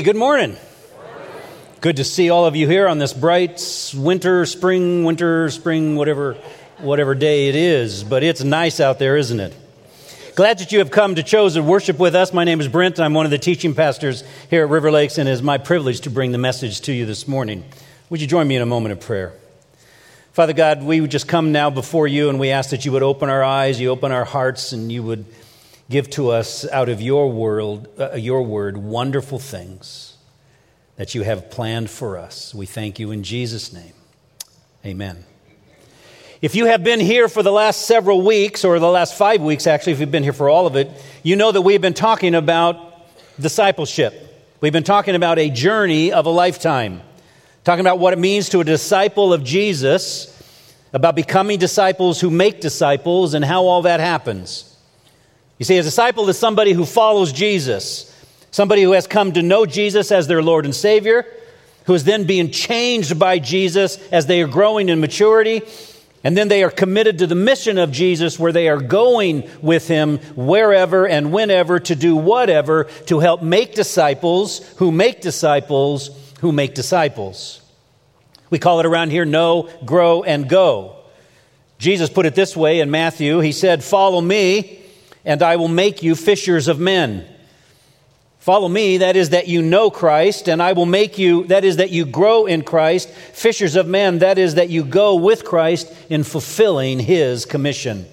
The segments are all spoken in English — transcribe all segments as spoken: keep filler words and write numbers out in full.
Hey, good morning. Good to see all of you here on this bright winter, spring, winter, spring, whatever, whatever day it is. But it's nice out there, isn't it? Glad that you have come to Chosen Worship with us. My name is Brent. I'm one of the teaching pastors here at River Lakes, and it is my privilege to bring the message to you this morning. Would you join me in a moment of prayer? Father God, we would just come now before you, and we ask that you would open our eyes, you open our hearts, and you would give to us out of your world, uh, your word, wonderful things that you have planned for us. We thank you in Jesus' name. Amen. If you have been here for the last several weeks, or the last five weeks actually, if you've been here for all of it, you know that we've been talking about discipleship. We've been talking about a journey of a lifetime. Talking about what it means to a disciple of Jesus, about becoming disciples who make disciples, and how all that happens. You see, a disciple is somebody who follows Jesus, somebody who has come to know Jesus as their Lord and Savior, who is then being changed by Jesus as they are growing in maturity, and then they are committed to the mission of Jesus where they are going with him wherever and whenever to do whatever to help make disciples who make disciples who make disciples. We call it around here know, grow, and go. Jesus put it this way in Matthew. He said, "Follow me, and I will make you fishers of men." Follow me, that is that you know Christ, and I will make you, that is that you grow in Christ, fishers of men, that is that you go with Christ in fulfilling his commission.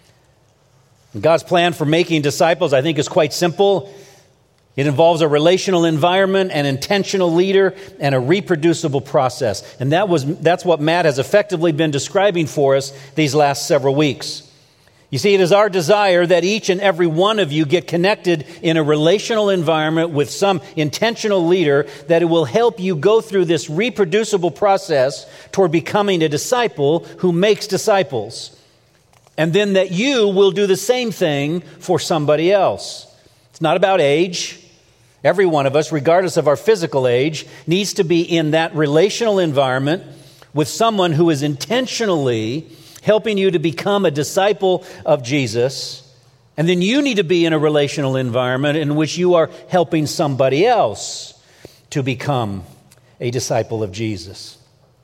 And God's plan for making disciples, I think, is quite simple. It involves a relational environment, an intentional leader, and a reproducible process. And that was that's what Matt has effectively been describing for us these last several weeks. You see, it is our desire that each and every one of you get connected in a relational environment with some intentional leader, that it will help you go through this reproducible process toward becoming a disciple who makes disciples. And then that you will do the same thing for somebody else. It's not about age. Every one of us, regardless of our physical age, needs to be in that relational environment with someone who is intentionally helping you to become a disciple of Jesus. And then you need to be in a relational environment in which you are helping somebody else to become a disciple of Jesus.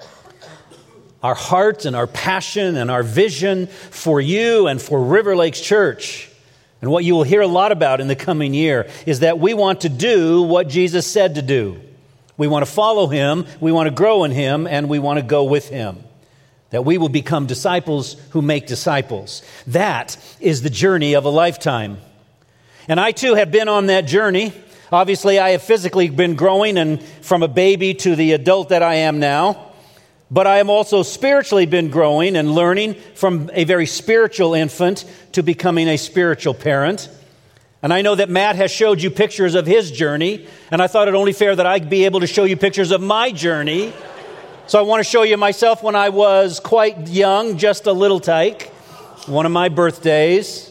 Our heart and our passion and our vision for you and for River Lakes Church, and what you will hear a lot about in the coming year, is that we want to do what Jesus said to do. We want to follow him, we want to grow in him, and we want to go with him. That we will become disciples who make disciples. That is the journey of a lifetime. And I too have been on that journey. Obviously, I have physically been growing and from a baby to the adult that I am now. But I have also spiritually been growing and learning from a very spiritual infant to becoming a spiritual parent. And I know that Matt has showed you pictures of his journey, and I thought it only fair that I'd be able to show you pictures of my journey. So I want to show you myself when I was quite young, just a little tyke, one of my birthdays.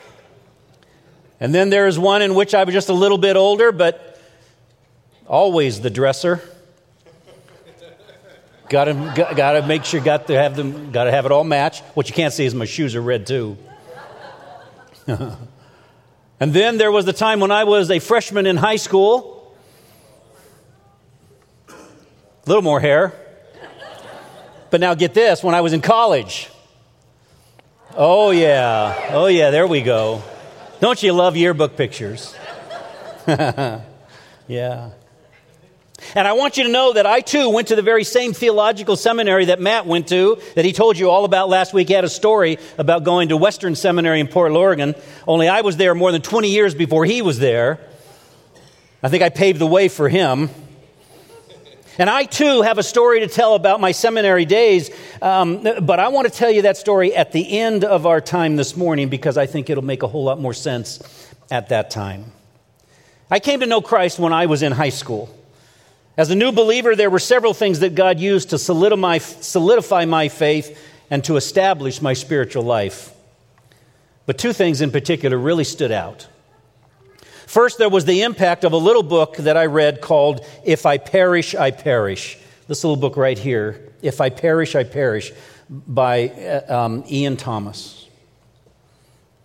And then there's one in which I was just a little bit older, but always the dresser. Got to got, got to make sure got to have them got to have it all match. What you can't see is my shoes are red too. And then there was the time when I was a freshman in high school. A little more hair. But now get this, when I was in college. Oh yeah. Oh yeah, there we go. Don't you love yearbook pictures? Yeah. And I want you to know that I too went to the very same theological seminary that Matt went to, that he told you all about last week. He had a story about going to Western Seminary in Portland, Oregon. Only I was there more than twenty years before he was there. I think I paved the way for him. And I too have a story to tell about my seminary days, um, but I want to tell you that story at the end of our time this morning because I think it'll make a whole lot more sense at that time. I came to know Christ when I was in high school. As a new believer, there were several things that God used to solidify, solidify my faith and to establish my spiritual life. But two things in particular really stood out. First, there was the impact of a little book that I read called If I Perish, I Perish. This little book right here, If I Perish, I Perish, by um, Ian Thomas.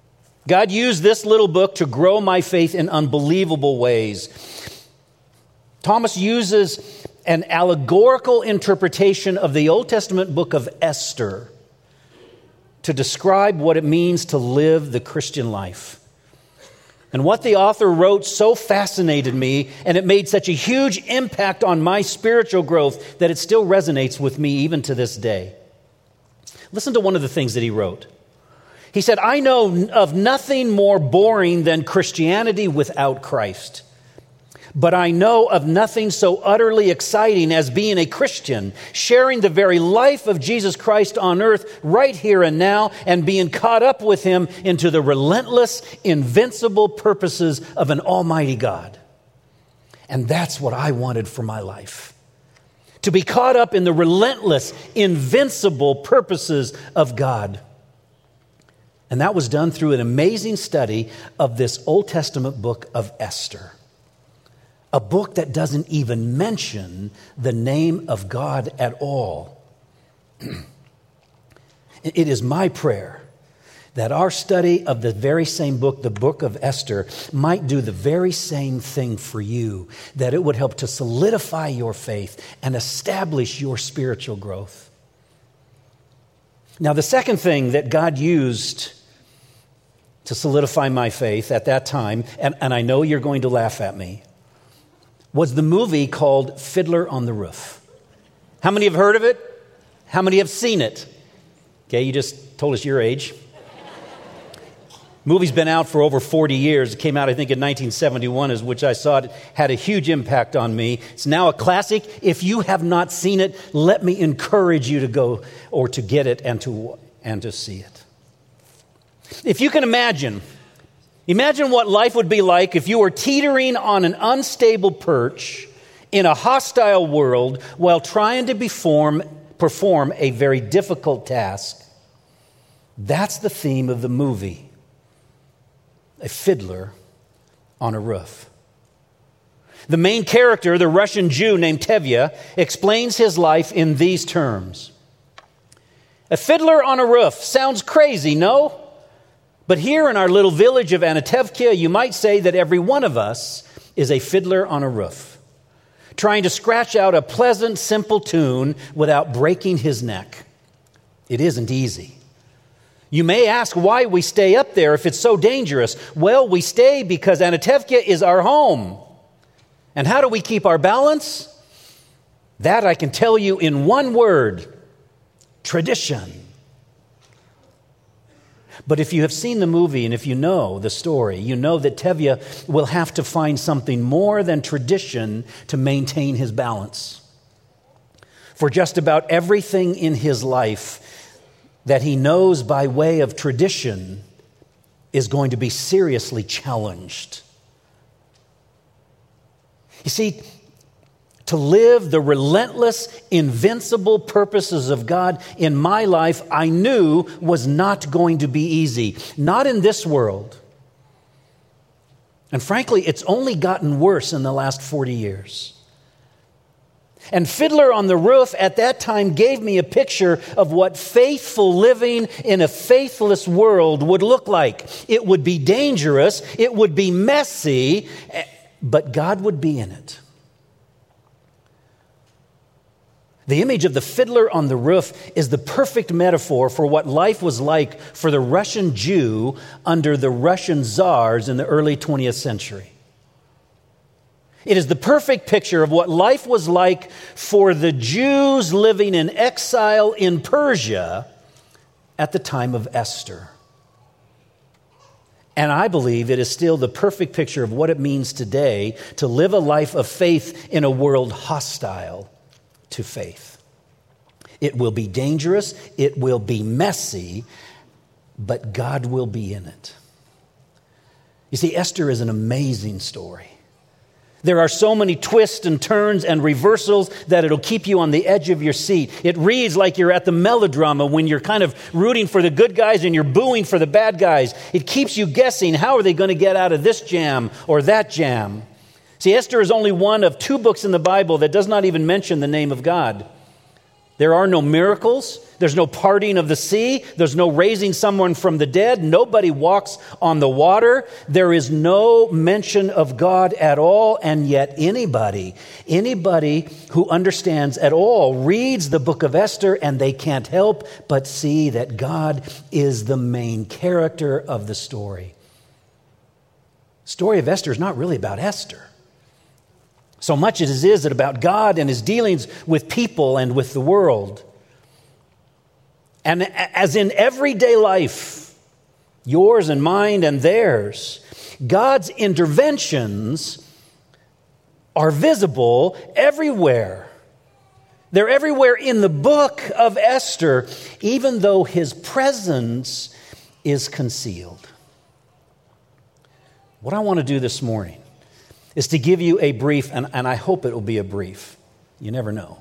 God used this little book to grow my faith in unbelievable ways. Thomas uses an allegorical interpretation of the Old Testament book of Esther to describe what it means to live the Christian life. And what the author wrote so fascinated me, and it made such a huge impact on my spiritual growth that it still resonates with me even to this day. Listen to one of the things that he wrote. He said, "I know of nothing more boring than Christianity without Christ. But I know of nothing so utterly exciting as being a Christian, sharing the very life of Jesus Christ on earth right here and now, and being caught up with him into the relentless, invincible purposes of an almighty God." And that's what I wanted for my life. To be caught up in the relentless, invincible purposes of God. And that was done through an amazing study of this Old Testament book of Esther. A book that doesn't even mention the name of God at all. It is my prayer that our study of the very same book, the book of Esther, might do the very same thing for you, that it would help to solidify your faith and establish your spiritual growth. Now, the second thing that God used to solidify my faith at that time, and, and I know you're going to laugh at me, was the movie called Fiddler on the Roof. How many have heard of it? How many have seen it? Okay, you just told us your age. Movie's been out for over forty years. It came out, I think, in nineteen seventy-one, as which I saw it had a huge impact on me. It's now a classic. If you have not seen it, let me encourage you to go or to get it and to and to see it. If you can imagine, imagine what life would be like if you were teetering on an unstable perch in a hostile world while trying to perform, perform a very difficult task. That's the theme of the movie, A Fiddler on a Roof. The main character, the Russian Jew named Tevye, explains his life in these terms. A fiddler on a roof sounds crazy, no? But here in our little village of Anatevka, you might say that every one of us is a fiddler on a roof, trying to scratch out a pleasant, simple tune without breaking his neck. It isn't easy. You may ask why we stay up there if it's so dangerous. Well, we stay because Anatevka is our home. And how do we keep our balance? That I can tell you in one word: tradition. But if you have seen the movie and if you know the story, you know that Tevye will have to find something more than tradition to maintain his balance. For just about everything in his life that he knows by way of tradition is going to be seriously challenged. You see, to live the relentless, invincible purposes of God in my life, I knew was not going to be easy. Not in this world. And frankly, it's only gotten worse in the last forty years. And Fiddler on the Roof at that time gave me a picture of what faithful living in a faithless world would look like. It would be dangerous, it would be messy, but God would be in it. The image of the fiddler on the roof is the perfect metaphor for what life was like for the Russian Jew under the Russian czars in the early twentieth century. It is the perfect picture of what life was like for the Jews living in exile in Persia at the time of Esther. And I believe it is still the perfect picture of what it means today to live a life of faith in a world hostile to faith. It will be dangerous, it will be messy, but God will be in it. You see, Esther is an amazing story. There are so many twists and turns and reversals that it'll keep you on the edge of your seat. It reads like you're at the melodrama when you're kind of rooting for the good guys and you're booing for the bad guys. It keeps you guessing, how are they going to get out of this jam or that jam? See, Esther is only one of two books in the Bible that does not even mention the name of God. There are no miracles. There's no parting of the sea. There's no raising someone from the dead. Nobody walks on the water. There is no mention of God at all. And yet anybody, anybody who understands at all reads the book of Esther, and they can't help but see that God is the main character of the story. The story of Esther is not really about Esther. So much as it is about God and his dealings with people and with the world. And as in everyday life, yours and mine and theirs, God's interventions are visible everywhere. They're everywhere in the book of Esther, even though his presence is concealed. What I want to do this morning is to give you a brief, and, and I hope it will be a brief, you never know,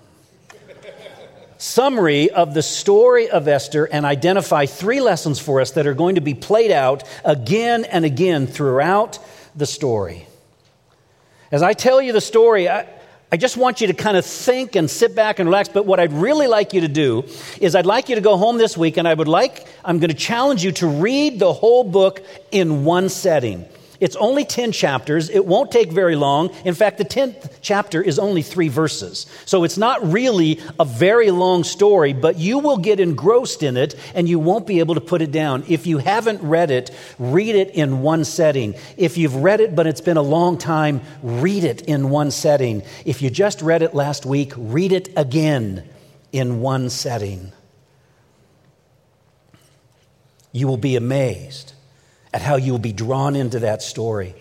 summary of the story of Esther and identify three lessons for us that are going to be played out again and again throughout the story. As I tell you the story, I, I just want you to kind of think and sit back and relax, but what I'd really like you to do is I'd like you to go home this week, and I would like, I'm going to challenge you to read the whole book in one setting. It's only ten chapters. It won't take very long. In fact, the tenth chapter is only three verses. So it's not really a very long story, but you will get engrossed in it and you won't be able to put it down. If you haven't read it, read it in one setting. If you've read it, but it's been a long time, read it in one setting. If you just read it last week, read it again in one setting. You will be amazed at how you will be drawn into that story.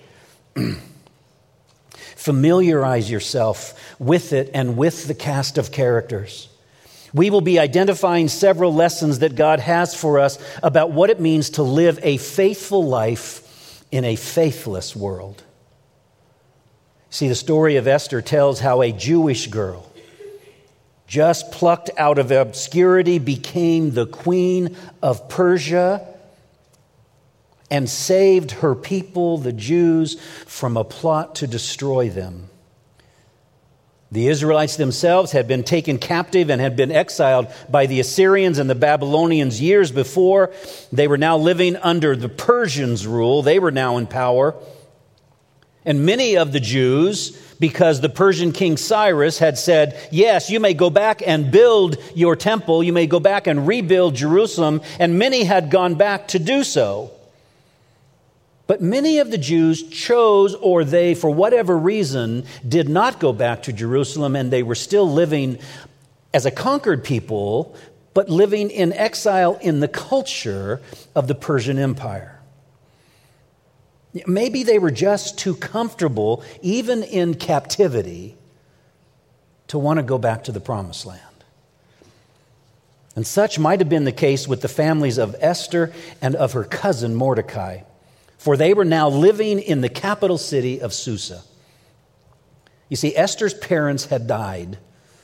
Familiarize yourself with it and with the cast of characters. We will be identifying several lessons that God has for us about what it means to live a faithful life in a faithless world. See, the story of Esther tells how a Jewish girl, just plucked out of obscurity, became the queen of Persia and saved her people, the Jews, from a plot to destroy them. The Israelites themselves had been taken captive and had been exiled by the Assyrians and the Babylonians years before. They were now living under the Persians' rule. They were now in power. And many of the Jews, because the Persian king Cyrus had said, yes, you may go back and build your temple. You may go back and rebuild Jerusalem. And many had gone back to do so. But many of the Jews chose, or they, for whatever reason, did not go back to Jerusalem, and they were still living as a conquered people, but living in exile in the culture of the Persian Empire. Maybe they were just too comfortable, even in captivity, to want to go back to the Promised Land. And such might have been the case with the families of Esther and of her cousin Mordecai, for they were now living in the capital city of Susa. You see, Esther's parents had died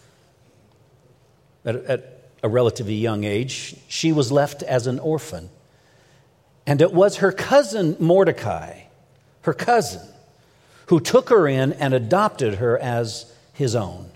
at, at a relatively young age. She was left as an orphan. And it was her cousin Mordecai, her cousin, who took her in and adopted her as his own.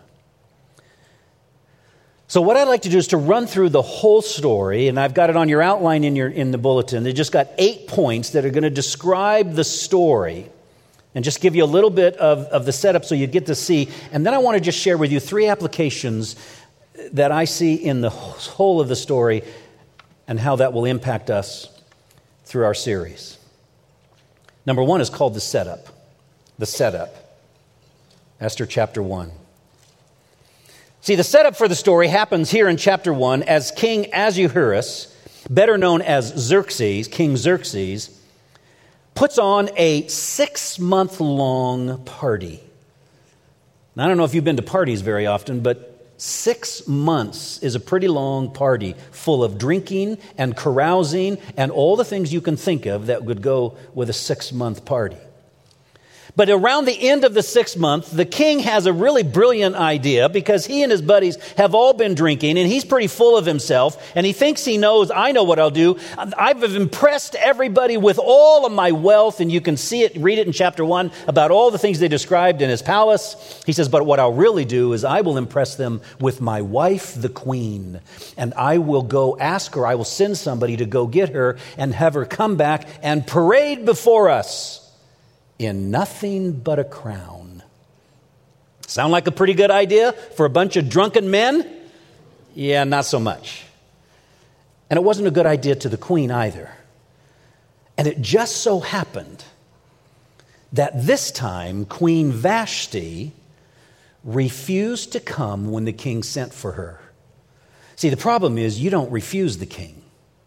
So what I'd like to do is to run through the whole story, and I've got it on your outline in your in the bulletin. They just got eight points that are going to describe the story and just give you a little bit of, of the setup so you get to see. And then I want to just share with you three applications that I see in the whole of the story and how that will impact us through our series. Number one is called the setup. The setup. Esther chapter one. See, the setup for the story happens here in chapter one as King Ahasuerus, better known as Xerxes, King Xerxes, puts on a six-month-long party. Now, I don't know if you've been to parties very often, but six months is a pretty long party full of drinking and carousing and all the things you can think of that would go with a six-month party. But around the end of the sixth month, the king has a really brilliant idea because he and his buddies have all been drinking and he's pretty full of himself and he thinks he knows, I know what I'll do. I've impressed everybody with all of my wealth, and you can see it, read it in chapter one about all the things they described in his palace. He says, but what I'll really do is I will impress them with my wife, the queen, and I will go ask her, I will send somebody to go get her and have her come back and parade before us in nothing but a crown. Sound like a pretty good idea for a bunch of drunken men? Yeah, not so much. And it wasn't a good idea to the queen either. And it just so happened that this time Queen Vashti refused to come when the king sent for her. See, the problem is you don't refuse the king.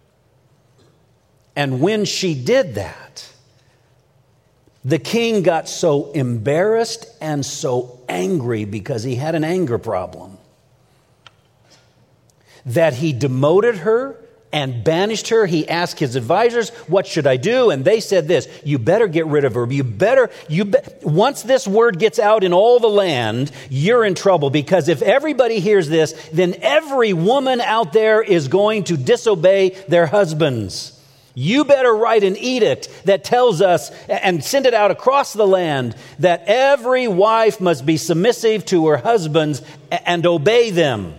And when she did that, the king got so embarrassed and so angry because he had an anger problem that he demoted her and banished her. He asked his advisors, what should I do? And they said this, you better get rid of her. You better, you be, once this word gets out in all the land, you're in trouble, because if everybody hears this, then every woman out there is going to disobey their husbands. You better write an edict that tells us and send it out across the land that every wife must be submissive to her husbands and obey them.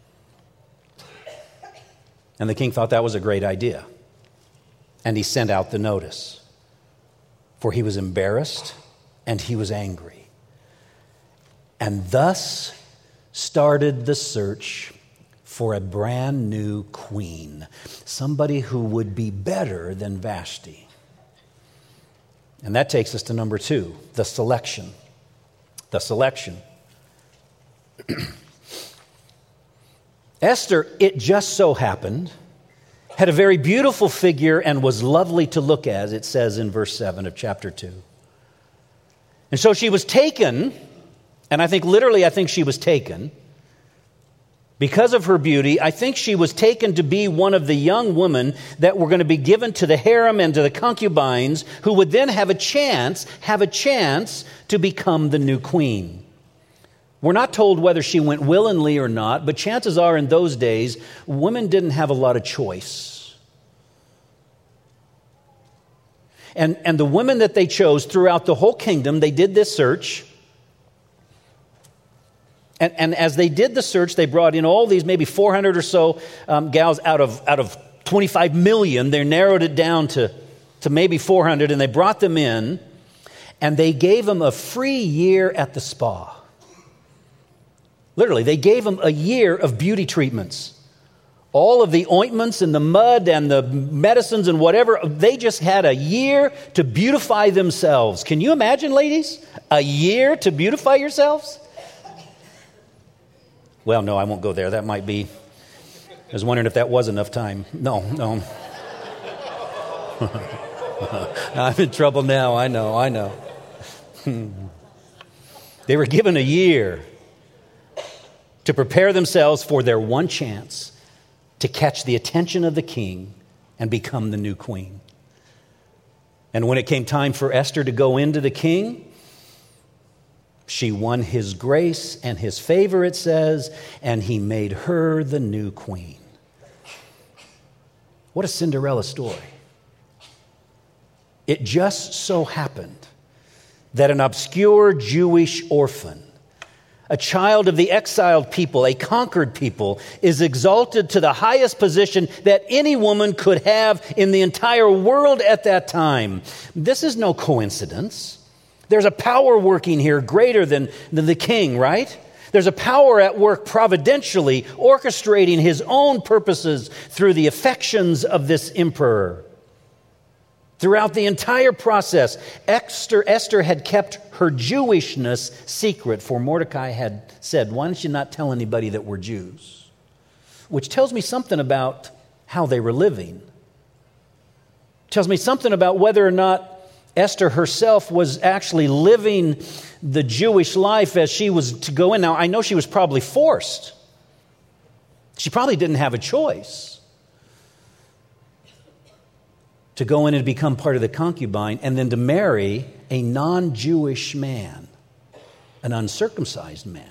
And the king thought that was a great idea. And he sent out the notice. For he was embarrassed and he was angry. And thus started the search for a brand new queen, somebody who would be better than Vashti. And that takes us to number two, the selection. The selection. Esther, it just so happened, had a very beautiful figure and was lovely to look at, it says in verse seven of chapter two. And so she was taken, and I think literally I think she was taken, because of her beauty. I think she was taken to be one of the young women that were going to be given to the harem and to the concubines, who would then have a chance, have a chance to become the new queen. We're not told whether she went willingly or not, but chances are in those days, women didn't have a lot of choice. And, and the women that they chose throughout the whole kingdom, they did this search. And, and as they did the search, they brought in all these maybe four hundred or so um, gals out of out of twenty-five million. They narrowed it down to, to maybe four hundred, and they brought them in, and they gave them a free year at the spa. Literally, they gave them a year of beauty treatments. All of the ointments and the mud and the medicines and whatever, they just had a year to beautify themselves. Can you imagine, ladies? A year to beautify yourselves? Well, no, I won't go there. That might be, I was wondering if that was enough time. No, no. I'm in trouble now. I know, I know. They were given a year to prepare themselves for their one chance to catch the attention of the king and become the new queen. And when it came time for Esther to go into the king, she won his grace and his favor, it says, and he made her the new queen. What a Cinderella story. It just so happened that an obscure Jewish orphan, a child of the exiled people, a conquered people, is exalted to the highest position that any woman could have in the entire world at that time. This is no coincidence. There's a power working here greater than, than the king, right? There's a power at work providentially orchestrating his own purposes through the affections of this emperor. Throughout the entire process, Esther, Esther had kept her Jewishness secret, for Mordecai had said, why don't you not tell anybody that we're Jews? Which tells me something about how they were living. Tells me something about whether or not Esther herself was actually living the Jewish life as she was to go in. Now, I know she was probably forced. She probably didn't have a choice. to go in and become part of the concubine, and then to marry a non-Jewish man, an uncircumcised man.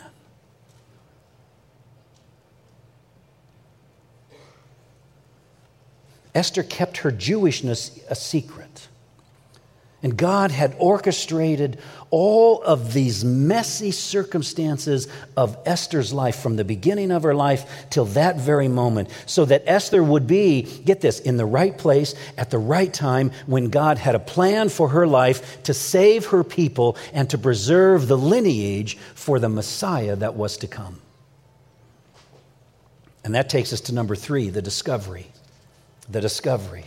Esther kept her Jewishness a secret. And God had orchestrated all of these messy circumstances of Esther's life from the beginning of her life till that very moment, so that Esther would be, get this, in the right place at the right time when God had a plan for her life to save her people and to preserve the lineage for the Messiah that was to come. And that takes us to number three, the discovery. The discovery.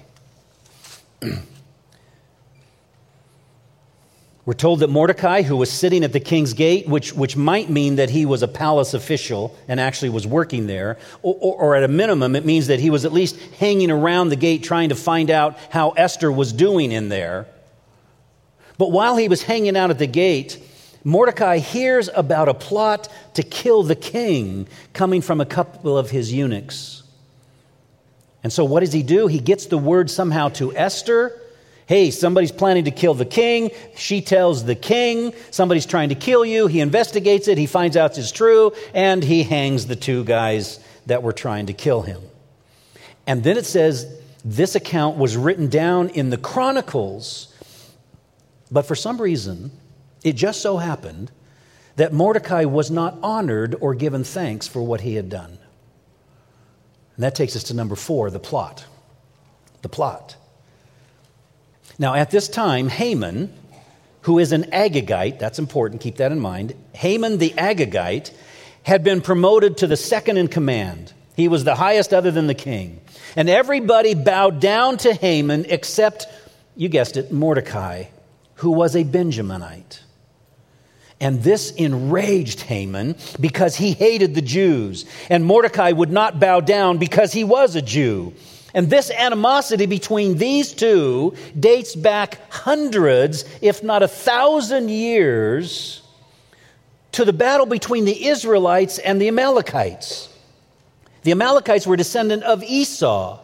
We're told that Mordecai, who was sitting at the king's gate, which, which might mean that he was a palace official and actually was working there, or, or, or at a minimum, it means that he was at least hanging around the gate trying to find out how Esther was doing in there. But while he was hanging out at the gate, Mordecai hears about a plot to kill the king coming from a couple of his eunuchs. And so what does he do? He gets the word somehow to Esther. Hey, somebody's planning to kill the king. She tells the king, somebody's trying to kill you. He investigates it. He finds out it's true. And he hangs the two guys that were trying to kill him. And then it says this account was written down in the Chronicles. But for some reason, it just so happened that Mordecai was not honored or given thanks for what he had done. And that takes us to number four, the plot. The plot. Now, at this time, Haman, who is an Agagite, that's important, keep that in mind. Haman the Agagite had been promoted to the second in command. He was the highest other than the king. And everybody bowed down to Haman except, you guessed it, Mordecai, who was a Benjaminite. And this enraged Haman because he hated the Jews. And Mordecai would not bow down because he was a Jew. And this animosity between these two dates back hundreds, if not a thousand years, to the battle between the Israelites and the Amalekites. The Amalekites were descendant of Esau.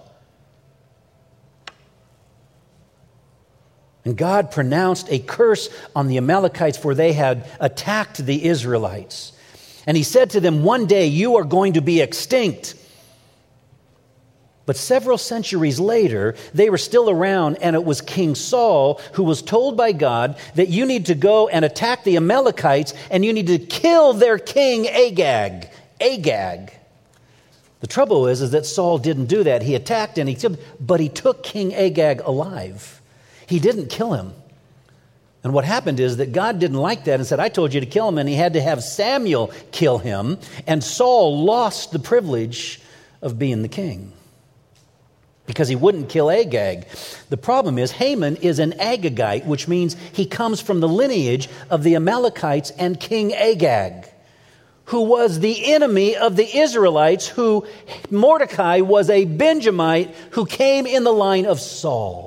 And God pronounced a curse on the Amalekites for they had attacked the Israelites. And he said to them, one day you are going to be extinct. But several centuries later, they were still around, and it was King Saul who was told by God that you need to go and attack the Amalekites, and you need to kill their king Agag. Agag. The trouble is, is that Saul didn't do that. He attacked and he killed, but he took King Agag alive. He didn't kill him. And what happened is that God didn't like that and said, I told you to kill him, and he had to have Samuel kill him, and Saul lost the privilege of being the king because he wouldn't kill Agag. The problem is Haman is an Agagite, which means he comes from the lineage of the Amalekites and King Agag, who was the enemy of the Israelites, who Mordecai was a Benjamite who came in the line of Saul.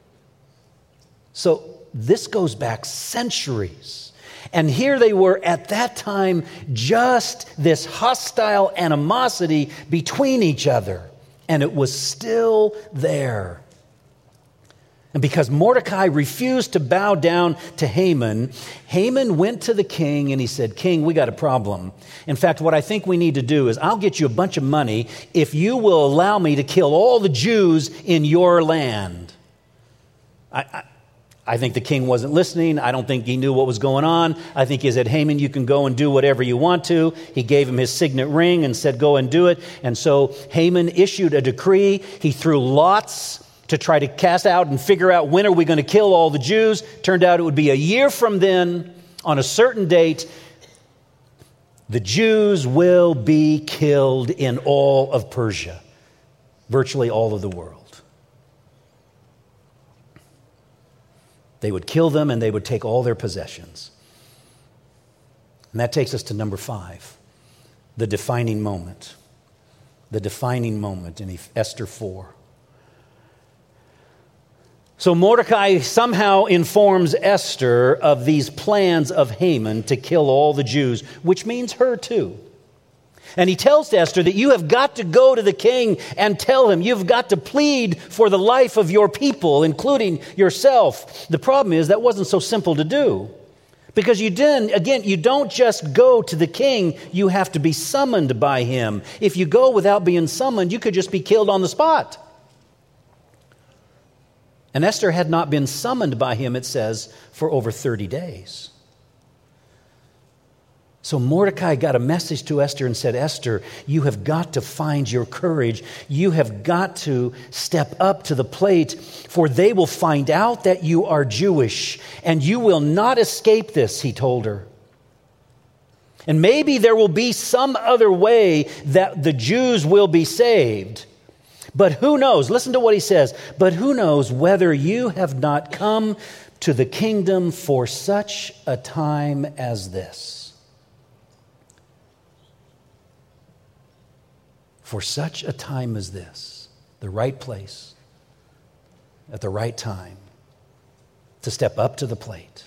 So this goes back centuries. And here they were at that time, just this hostile animosity between each other. And it was still there. And because Mordecai refused to bow down to Haman, Haman went to the king and he said, King, we got a problem. In fact, what I think we need to do is I'll get you a bunch of money if you will allow me to kill all the Jews in your land. I, I I think the king wasn't listening. I don't think he knew what was going on. I think he said, Haman, you can go and do whatever you want to. He gave him his signet ring and said, go and do it. And so Haman issued a decree. He threw lots to try to cast out and figure out when are we going to kill all the Jews. Turned out it would be a year from then, on a certain date, the Jews will be killed in all of Persia, virtually all of the world. They would kill them and they would take all their possessions. And that takes us to number five, the defining moment. The defining moment in Esther four. So Mordecai somehow informs Esther of these plans of Haman to kill all the Jews, which means her too. And he tells to Esther that you have got to go to the king and tell him, you've got to plead for the life of your people, including yourself. The problem is that wasn't so simple to do. Because you didn't, again, you don't just go to the king, you have to be summoned by him. If you go without being summoned, you could just be killed on the spot. And Esther had not been summoned by him, it says, for over thirty days. So Mordecai got a message to Esther and said, Esther, you have got to find your courage. You have got to step up to the plate, for they will find out that you are Jewish, and you will not escape this, he told her. And maybe there will be some other way that the Jews will be saved. But who knows? Listen to what he says. But who knows whether you have not come to the kingdom for such a time as this? For such a time as this, the right place, at the right time, to step up to the plate.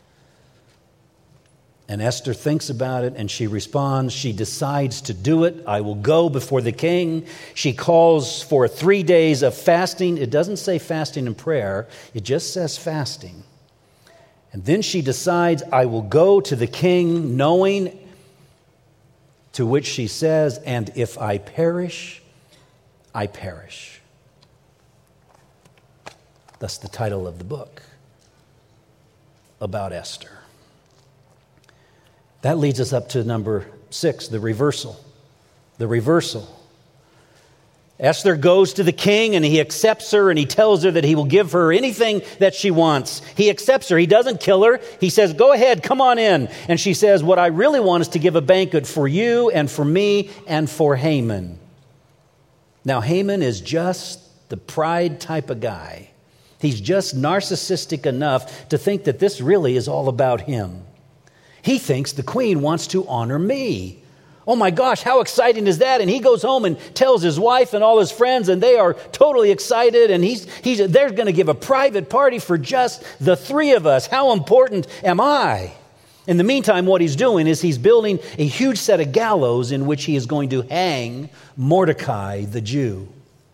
And Esther thinks about it and she responds. She decides to do it. I will go before the king. She calls for three days of fasting. It doesn't say fasting and prayer. It just says fasting. And then she decides, I will go to the king, knowing, to which she says, and if I perish, I perish. That's the title of the book about Esther. That leads us up to number six, the reversal. The reversal. Esther goes to the king and he accepts her and he tells her that he will give her anything that she wants. He accepts her. He doesn't kill her. He says, go ahead, come on in. And she says, what I really want is to give a banquet for you and for me and for Haman. Now, Haman is just the pride type of guy. He's just narcissistic enough to think that this really is all about him. He thinks the queen wants to honor me. Oh my gosh, how exciting is that? And he goes home and tells his wife and all his friends, and they are totally excited. And he's, he's, they're going to give a private party for just the three of us. How important am I? In the meantime, what he's doing is he's building a huge set of gallows in which he is going to hang Mordecai, the Jew.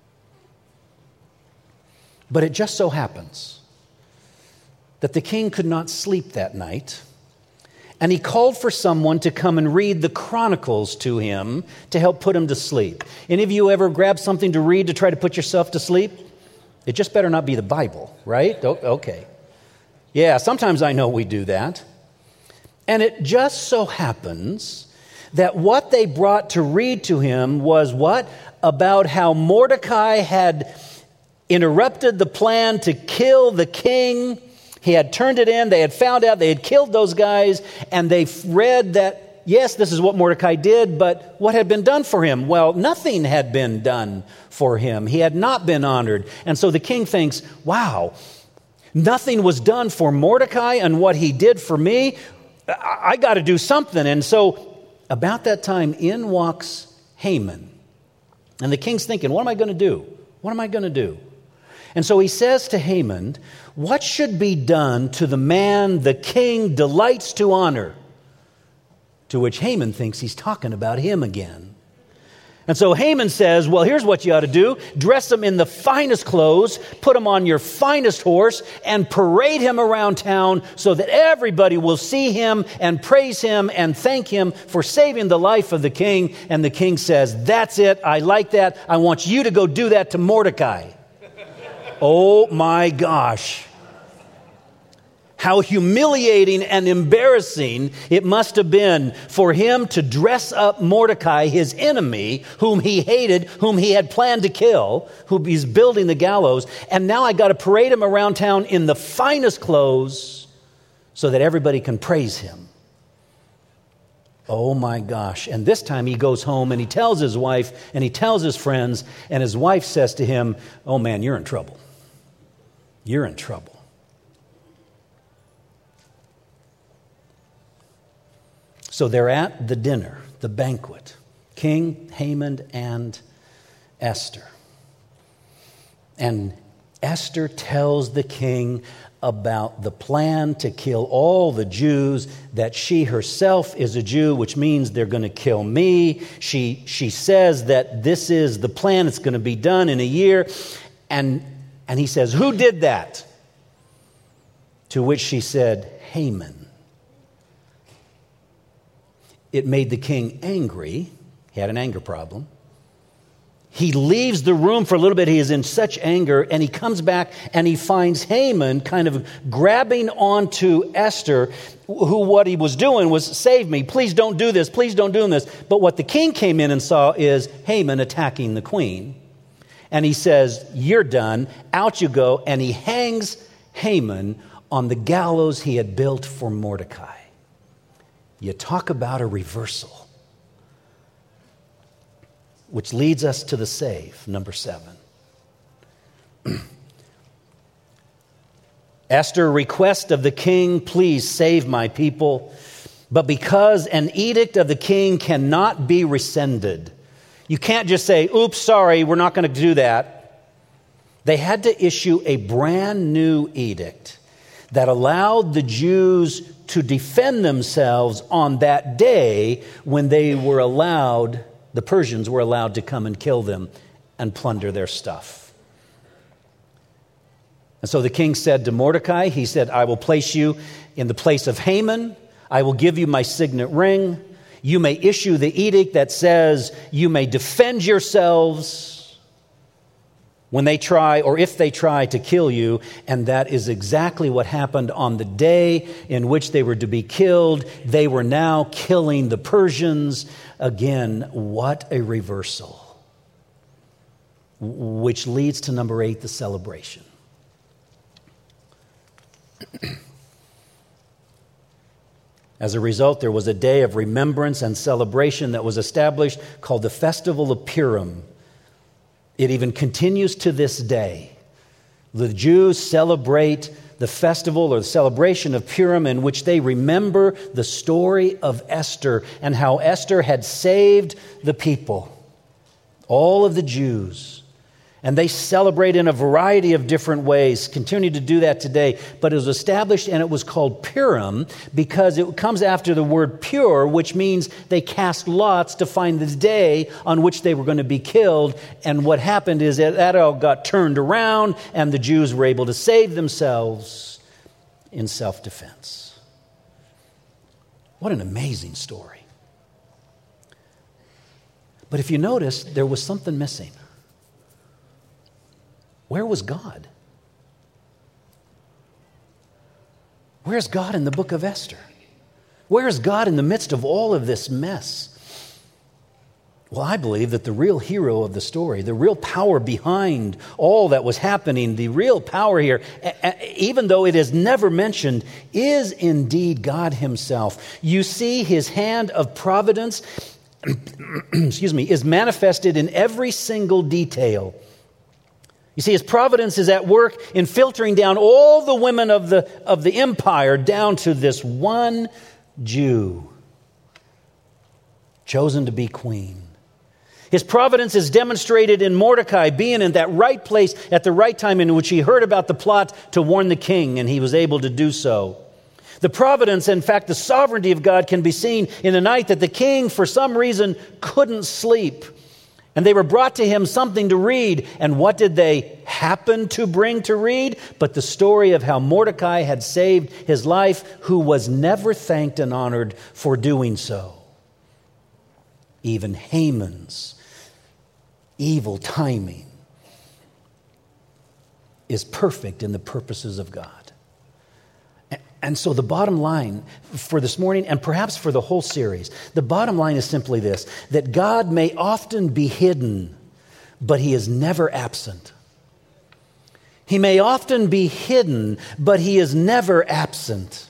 But it just so happens that the king could not sleep that night. And he called for someone to come and read the Chronicles to him to help put him to sleep. Any of you ever grab something to read to try to put yourself to sleep? It just better not be the Bible, right? Okay. Yeah, sometimes I know we do that. And it just so happens that what they brought to read to him was what? About how Mordecai had interrupted the plan to kill the king. He had turned it in. They had found out they had killed those guys. And they read that, yes, this is what Mordecai did, but what had been done for him? Well, nothing had been done for him. He had not been honored. And so the king thinks, wow, nothing was done for Mordecai and what he did for me. I, I got to do something. And so about that time, in walks Haman. And the king's thinking, what am I going to do? What am I going to do? And so he says to Haman, what should be done to the man the king delights to honor? To which Haman thinks he's talking about him again. And so Haman says, well, here's what you ought to do. Dress him in the finest clothes, put him on your finest horse, and parade him around town so that everybody will see him and praise him and thank him for saving the life of the king. And the king says, that's it. I like that. I want you to go do that to Mordecai. Oh my gosh. How humiliating and embarrassing it must have been for him to dress up Mordecai, his enemy, whom he hated, whom he had planned to kill, who he's building the gallows. And now I got to parade him around town in the finest clothes so that everybody can praise him. Oh my gosh. And this time he goes home and he tells his wife and he tells his friends, and his wife says to him, oh man, you're in trouble. You're in trouble. So they're at the dinner, the banquet, King Haman and Esther. And Esther tells the king about the plan to kill all the Jews, that she herself is a Jew, which means they're going to kill me. She, she says that this is the plan. It's going to be done in a year. And, and he says, who did that? To which she said, Haman. It made the king angry. He had an anger problem. He leaves the room for a little bit. He is in such anger, and he comes back and he finds Haman kind of grabbing onto Esther, who what he was doing was, save me, please don't do this, please don't do this. But what the king came in and saw is Haman attacking the queen. And he says, you're done, out you go. And he hangs Haman on the gallows he had built for Mordecai. You talk about a reversal. Which leads us to the save, number seven. Esther requests of the king, please save my people. But because an edict of the king cannot be rescinded, you can't just say, oops, sorry, we're not going to do that. They had to issue a brand new edict that allowed the Jews to defend themselves on that day when they were allowed, the Persians were allowed to come and kill them and plunder their stuff. And so the king said to Mordecai, he said, I will place you in the place of Haman. I will give you my signet ring. You may issue the edict that says you may defend yourselves when they try, or if they try to kill you. And that is exactly what happened on the day in which they were to be killed. They were now killing the Persians. Again, what a reversal. Which leads to number eight, the celebration. As a result, there was a day of remembrance and celebration that was established called the Festival of Purim. It even continues to this day. The Jews celebrate the festival or the celebration of Purim, in which they remember the story of Esther and how Esther had saved the people, all of the Jews. And they celebrate in a variety of different ways, continue to do that today. But it was established and it was called Purim because it comes after the word pure, which means they cast lots to find the day on which they were going to be killed. And what happened is that, that all got turned around and the Jews were able to save themselves in self-defense. What an amazing story. But if you notice, there was something missing. Where was God? Where's God in the book of Esther? Where is God in the midst of all of this mess? Well, I believe that the real hero of the story, the real power behind all that was happening, the real power here, even though it is never mentioned, is indeed God himself. You see his hand of providence, excuse me, is manifested in every single detail. You see, his providence is at work in filtering down all the women of the, of the empire down to this one Jew chosen to be queen. His providence is demonstrated in Mordecai being in that right place at the right time in which he heard about the plot to warn the king, and he was able to do so. The providence, in fact, the sovereignty of God can be seen in the night that the king, for some reason, couldn't sleep. And they were brought to him something to read. And what did they happen to bring to read? But the story of how Mordecai had saved his life, who was never thanked and honored for doing so. Even Haman's evil timing is perfect in the purposes of God. And so the bottom line for this morning, and perhaps for the whole series, the bottom line is simply this, that God may often be hidden, but he is never absent. He may often be hidden, but he is never absent.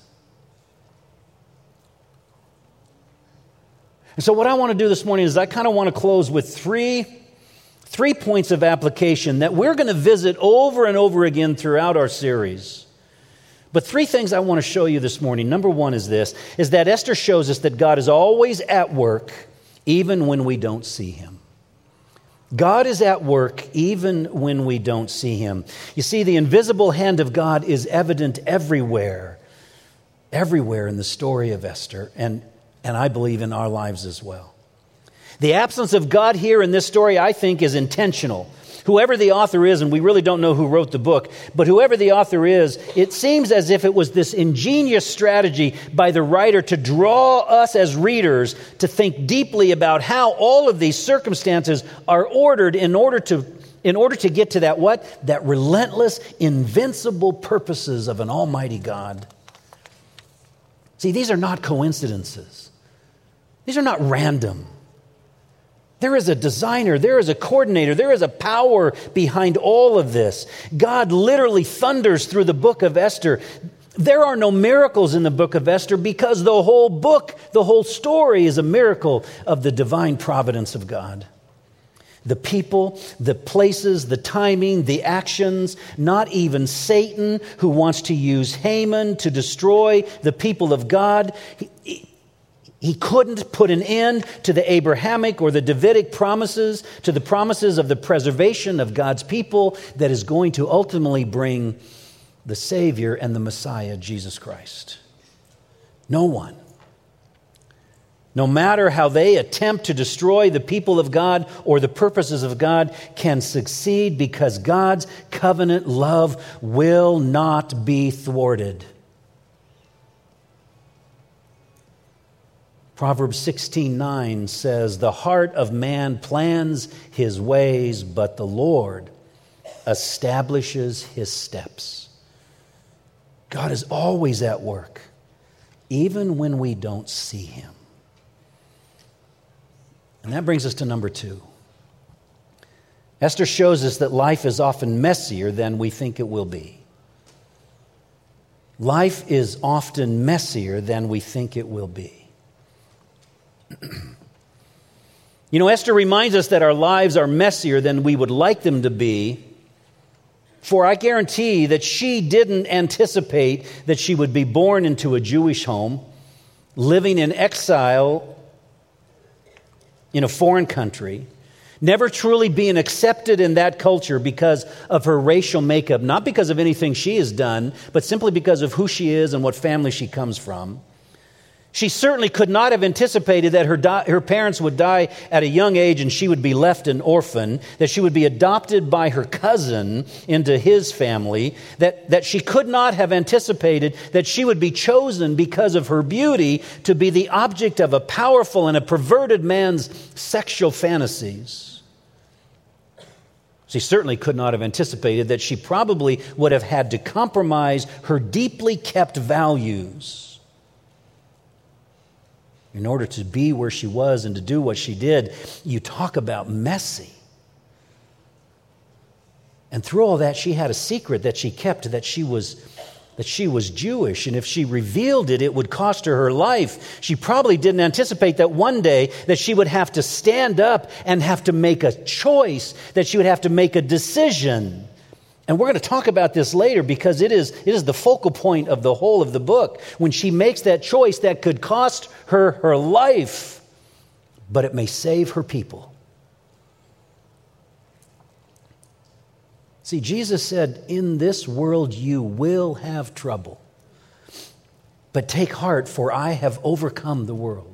And so what I want to do this morning is I kind of want to close with three, three points of application that we're going to visit over and over again throughout our series. But three things I want to show you this morning. Number one is this, is that Esther shows us that God is always at work, even when we don't see him. God is at work even when we don't see him. You see, the invisible hand of God is evident everywhere, everywhere in the story of Esther, and, and I believe in our lives as well. The absence of God here in this story, I think, is intentional. Whoever the author is, and we really don't know who wrote the book, but whoever the author is, it seems as if it was this ingenious strategy by the writer to draw us as readers to think deeply about how all of these circumstances are ordered in order to, in order to get to that what? That relentless, invincible purposes of an almighty God. See, these are not coincidences. These are not random. There is a designer, there is a coordinator, there is a power behind all of this. God literally thunders through the book of Esther. There are no miracles in the book of Esther because the whole book, the whole story is a miracle of the divine providence of God. The people, the places, the timing, the actions, not even Satan, who wants to use Haman to destroy the people of God. He, he, He couldn't put an end to the Abrahamic or the Davidic promises, to the promises of the preservation of God's people that is going to ultimately bring the Savior and the Messiah, Jesus Christ. No one, no matter how they attempt to destroy the people of God or the purposes of God, can succeed because God's covenant love will not be thwarted. Proverbs sixteen nine says, "The heart of man plans his ways, but the Lord establishes his steps." God is always at work, even when we don't see him. And that brings us to number two. Esther shows us that life is often messier than we think it will be. Life is often messier than we think it will be. You know, Esther reminds us that our lives are messier than we would like them to be. For I guarantee that she didn't anticipate that she would be born into a Jewish home, living in exile in a foreign country, never truly being accepted in that culture because of her racial makeup, not because of anything she has done, but simply because of who she is and what family she comes from. She certainly could not have anticipated that her, di- her parents would die at a young age and she would be left an orphan, that she would be adopted by her cousin into his family, that, that she could not have anticipated that she would be chosen because of her beauty to be the object of a powerful and a perverted man's sexual fantasies. She certainly could not have anticipated that she probably would have had to compromise her deeply kept values in order to be where she was and to do what she did. You talk about messy. And through all that, she had a secret that she kept, that she was that she was Jewish. And if she revealed it, it would cost her her life. She probably didn't anticipate that one day that she would have to stand up and have to make a choice, that she would have to make a decision. And we're going to talk about this later because it is, it is the focal point of the whole of the book. When she makes that choice that could cost her her life, but it may save her people. See, Jesus said, "In this world you will have trouble, but take heart, for I have overcome the world."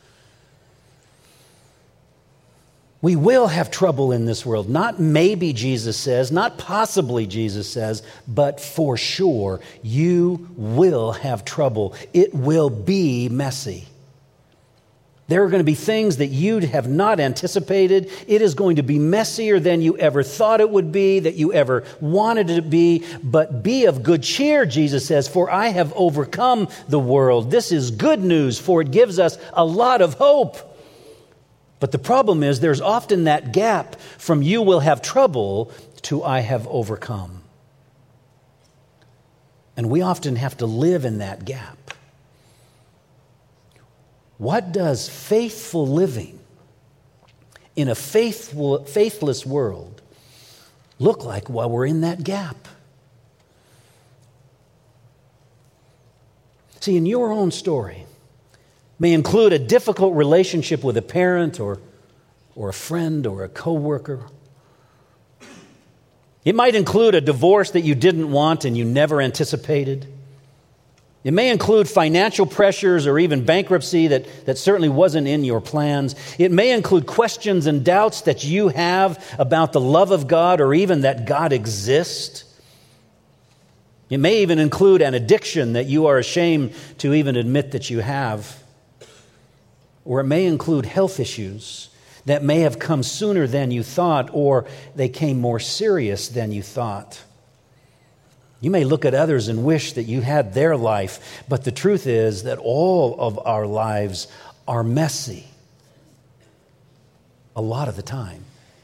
We will have trouble in this world. Not maybe, Jesus says, not possibly, Jesus says, but for sure, you will have trouble. It will be messy. There are going to be things that you have not anticipated. It is going to be messier than you ever thought it would be, that you ever wanted it to be. But be of good cheer, Jesus says, for I have overcome the world. This is good news, for it gives us a lot of hope. But the problem is there's often that gap from "you will have trouble" to "I have overcome." And we often have to live in that gap. What does faithful living in a faithful, faithless world look like while we're in that gap? See, in your own story, may include a difficult relationship with a parent or or a friend or a coworker. It might include a divorce that you didn't want and you never anticipated. It may include financial pressures or even bankruptcy that, that certainly wasn't in your plans. It may include questions and doubts that you have about the love of God or even that God exists. It may even include an addiction that you are ashamed to even admit that you have. Or it may include health issues that may have come sooner than you thought, or they came more serious than you thought. You may look at others and wish that you had their life, but the truth is that all of our lives are messy a lot of the time.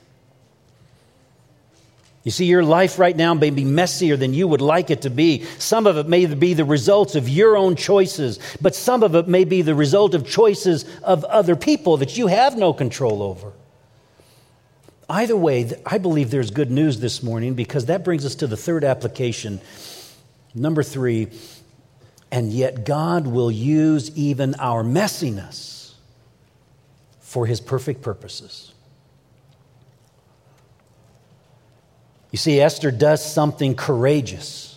You see, your life right now may be messier than you would like it to be. Some of it may be the result of your own choices, but some of it may be the result of choices of other people that you have no control over. Either way, I believe there's good news this morning, because that brings us to the third application. Number three, and yet God will use even our messiness for His perfect purposes. You see, Esther does something courageous,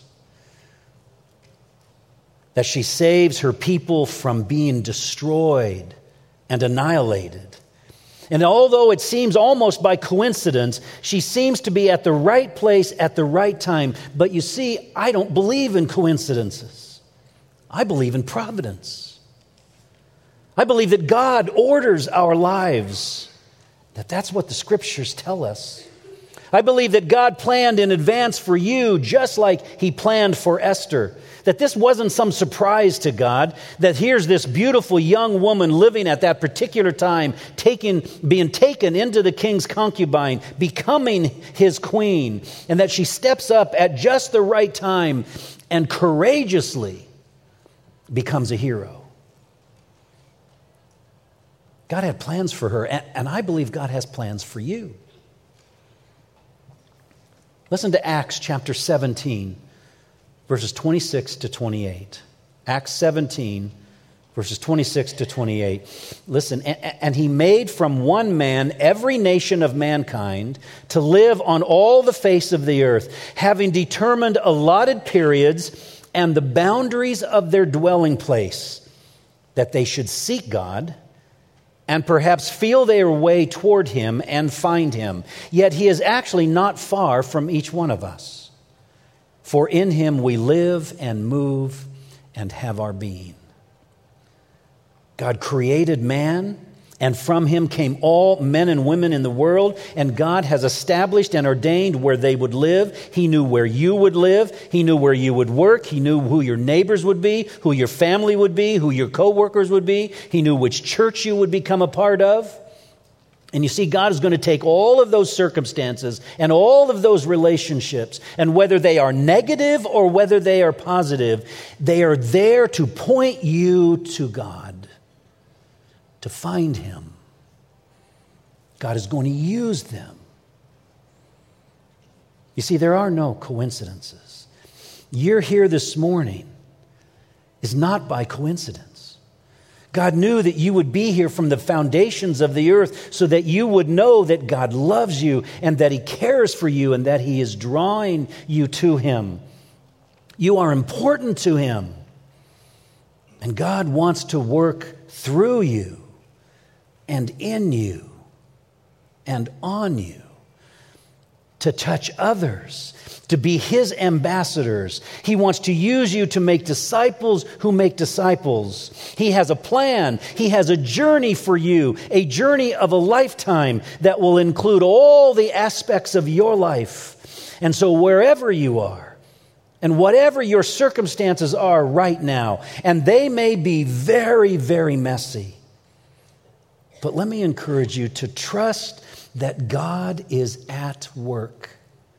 that she saves her people from being destroyed and annihilated. And although it seems almost by coincidence, she seems to be at the right place at the right time. But you see, I don't believe in coincidences. I believe in providence. I believe that God orders our lives, that that's what the Scriptures tell us. I believe that God planned in advance for you just like He planned for Esther. That this wasn't some surprise to God, that here's this beautiful young woman living at that particular time, taking, being taken into the king's concubine, becoming his queen, and that she steps up at just the right time and courageously becomes a hero. God had plans for her, and, and I believe God has plans for you. Listen to Acts chapter seventeen, verses twenty-six to twenty-eight. Acts seventeen, verses twenty-six to twenty-eight. Listen, and, and He made from one man every nation of mankind to live on all the face of the earth, having determined allotted periods and the boundaries of their dwelling place, that they should seek God and perhaps feel their way toward Him and find Him. Yet He is actually not far from each one of us. For in Him we live and move and have our being. God created man, and from him came all men and women in the world, and God has established and ordained where they would live. He knew where you would live. He knew where you would work. He knew who your neighbors would be, who your family would be, who your co-workers would be. He knew which church you would become a part of. And you see, God is going to take all of those circumstances and all of those relationships, and whether they are negative or whether they are positive, they are there to point you to God, to find Him. God is going to use them. You see, there are no coincidences. You're here this morning is not by coincidence. God knew that you would be here from the foundations of the earth so that you would know that God loves you and that He cares for you and that He is drawing you to Him. You are important to Him. And God wants to work through you and in you and on you to touch others, to be His ambassadors. He wants to use you to make disciples who make disciples. He has a plan. He has a journey for you, a journey of a lifetime that will include all the aspects of your life. And so wherever you are, and whatever your circumstances are right now, and they may be very, very messy, but let me encourage you to trust that God is at work,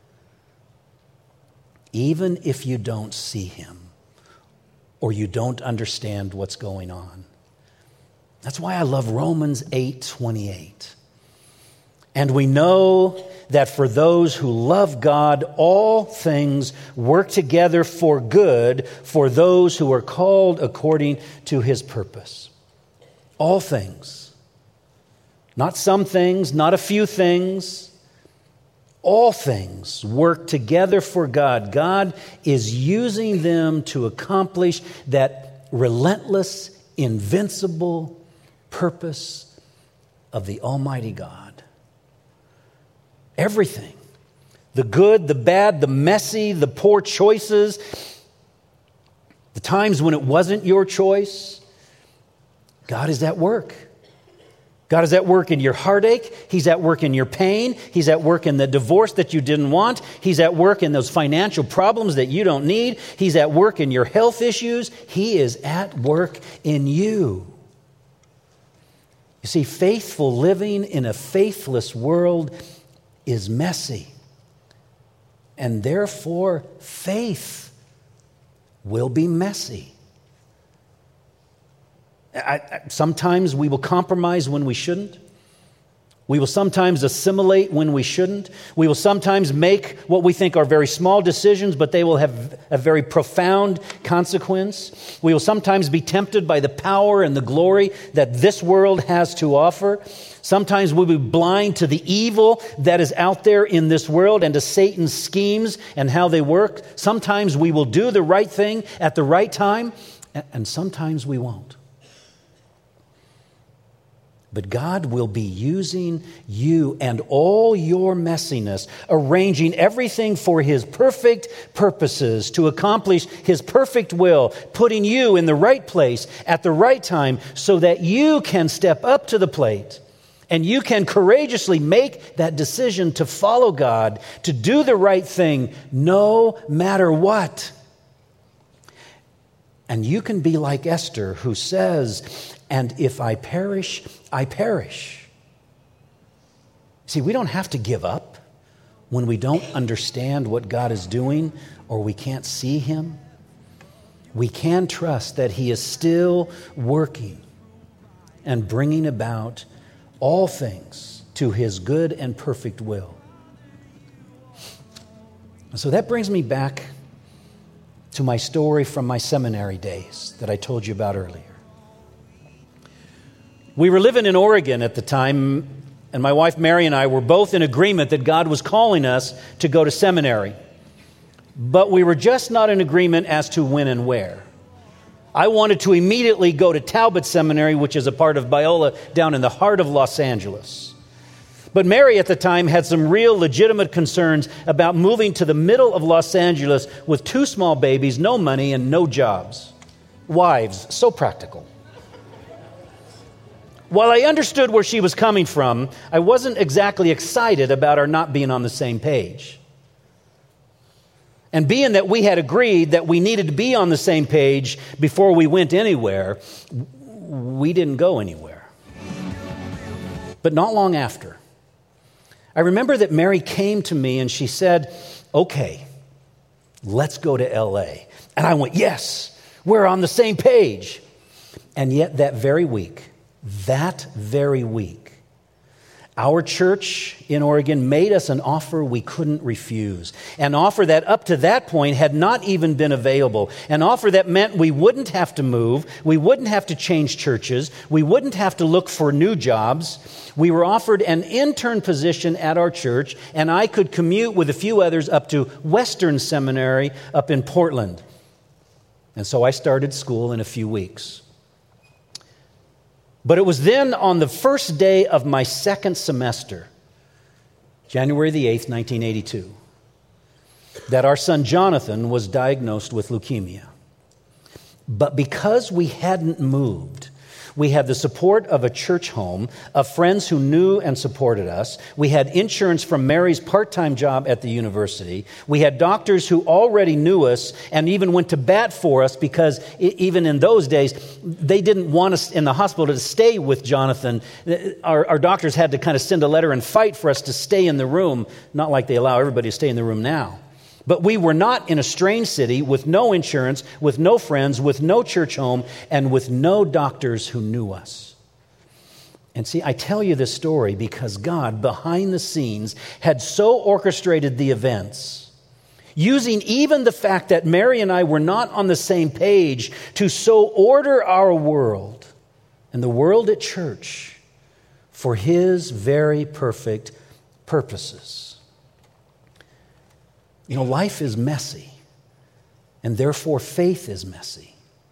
even if you don't see Him or you don't understand what's going on. That's why I love Romans eight twenty-eight. And we know that for those who love God, all things work together for good for those who are called according to His purpose. All things. Not some things, not a few things. All things work together for God. God is using them to accomplish that relentless, invincible purpose of the Almighty God. Everything. The good, the bad, the messy, the poor choices, the times when it wasn't your choice, God is at work. God is at work in your heartache. He's at work in your pain. He's at work in the divorce that you didn't want. He's at work in those financial problems that you don't need. He's at work in your health issues. He is at work in you. You see, faithful living in a faithless world is messy. And therefore, faith will be messy. I, I, sometimes we will compromise when we shouldn't. We will sometimes assimilate when we shouldn't. We will sometimes make what we think are very small decisions, but they will have a very profound consequence. We will sometimes be tempted by the power and the glory that this world has to offer. Sometimes we'll be blind to the evil that is out there in this world and to Satan's schemes and how they work. Sometimes we will do the right thing at the right time, and sometimes we won't. But God will be using you and all your messiness, arranging everything for His perfect purposes to accomplish His perfect will, putting you in the right place at the right time so that you can step up to the plate and you can courageously make that decision to follow God, to do the right thing no matter what. And you can be like Esther, who says, "And if I perish, I perish." See, we don't have to give up when we don't understand what God is doing or we can't see Him. We can trust that He is still working and bringing about all things to His good and perfect will. So that brings me back to my story from my seminary days that I told you about earlier. We were living in Oregon at the time, and my wife Mary and I were both in agreement that God was calling us to go to seminary. But we were just not in agreement as to when and where. I wanted to immediately go to Talbot Seminary, which is a part of Biola down in the heart of Los Angeles. But Mary at the time had some real legitimate concerns about moving to the middle of Los Angeles with two small babies, no money, and no jobs. Wives, so practical. While I understood where she was coming from, I wasn't exactly excited about our not being on the same page. And being that we had agreed that we needed to be on the same page before we went anywhere, we didn't go anywhere. But not long after, I remember that Mary came to me and she said, "Okay, let's go to L A" And I went, "Yes, we're on the same page." And yet that very week, That very week, our church in Oregon made us an offer we couldn't refuse. An offer that up to that point had not even been available. An offer that meant we wouldn't have to move. We wouldn't have to change churches. We wouldn't have to look for new jobs. We were offered an intern position at our church, and I could commute with a few others up to Western Seminary up in Portland. And so I started school in a few weeks. But it was then on the first day of my second semester, January the eighth, nineteen eighty-two, that our son Jonathan was diagnosed with leukemia. But because we hadn't moved, we had the support of a church home, of friends who knew and supported us. We had insurance from Mary's part-time job at the university. We had doctors who already knew us and even went to bat for us because even in those days, they didn't want us in the hospital to stay with Jonathan. Our, our doctors had to kind of send a letter and fight for us to stay in the room, not like they allow everybody to stay in the room now. But we were not in a strange city with no insurance, with no friends, with no church home, and with no doctors who knew us. And see, I tell you this story because God, behind the scenes, had so orchestrated the events, using even the fact that Mary and I were not on the same page to so order our world and the world at church for His very perfect purposes. You know, life is messy, and therefore faith is messy.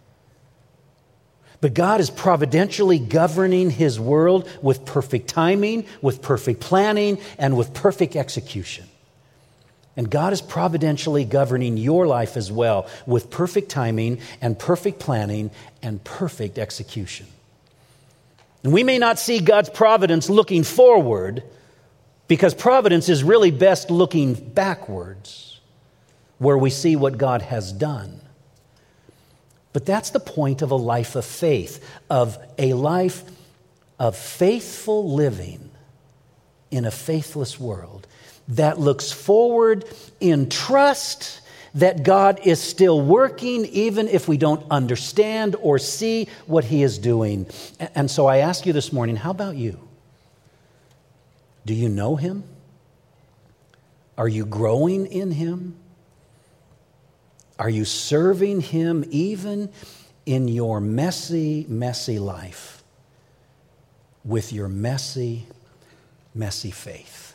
But God is providentially governing His world with perfect timing, with perfect planning, and with perfect execution. And God is providentially governing your life as well with perfect timing and perfect planning and perfect execution. And we may not see God's providence looking forward, because providence is really best looking backwards, where we see what God has done. But that's the point of a life of faith, of a life of faithful living in a faithless world that looks forward in trust that God is still working, even if we don't understand or see what He is doing. And so I ask you this morning, how about you? Do you know Him? Are you growing in Him? Are you serving Him even in your messy, messy life with your messy, messy faith?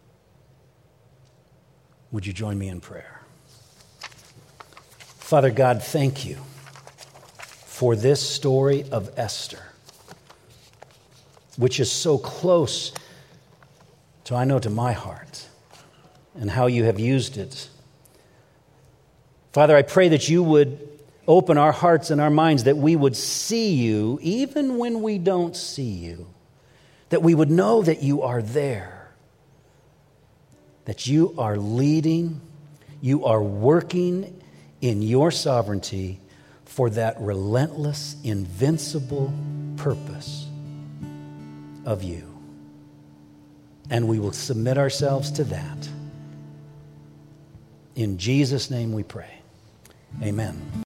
Would you join me in prayer? Father God, thank you for this story of Esther, which is so close to, I know, to my heart, and how you have used it. Father, I pray that you would open our hearts and our minds, that we would see you even when we don't see you, that we would know that you are there, that you are leading, you are working in your sovereignty for that relentless, invincible purpose of you. And we will submit ourselves to that. In Jesus' name we pray. Amen.